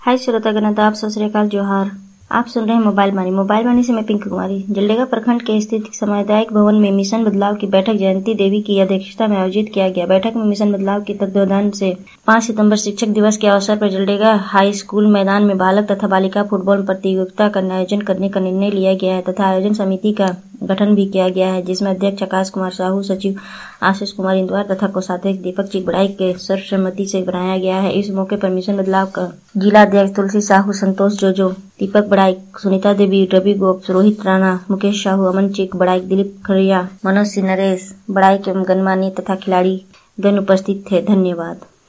हाय श्रोतागण, आदाब, सत श्री अकाल, जोहार। आप सुन रहे हैं मोबाइल वाणी से मैं पिंक कुमारी। जलडेगा प्रखंड के स्थित सामुदायिक भवन में मिशन बदलाव की बैठक जयंती देवी की अध्यक्षता में आयोजित किया गया। बैठक में मिशन बदलाव के तत्वावधान से 5 सितंबर शिक्षक दिवस के अवसर पर जलडेगा हाई स्कूल मैदान में बालक तथा बालिका फुटबॉल प्रतियोगिता का आयोजन करने का निर्णय लिया गया है तथा आयोजन समिति का गठन भी किया गया है, जिसमें अध्यक्ष आकाश कुमार साहू, सचिव आशीष कुमार इंदवार तथा कोषाध्यक्ष दीपक चिकबड़ाई के सर्वसम्मति से बनाया गया है। इस मौके पर मिशन बदलाव का जिला अध्यक्ष तुलसी साहू, संतोष जोजो, दीपक बड़ाई, सुनीता देवी, रवि गोप, रोहित राणा, मुकेश साहू, अमन चिक बड़ाई, दिलीप खरिया, मनोज सिंह, नरेश बड़ाई के गणमान्य तथा खिलाड़ी गण उपस्थित थे। धन्यवाद।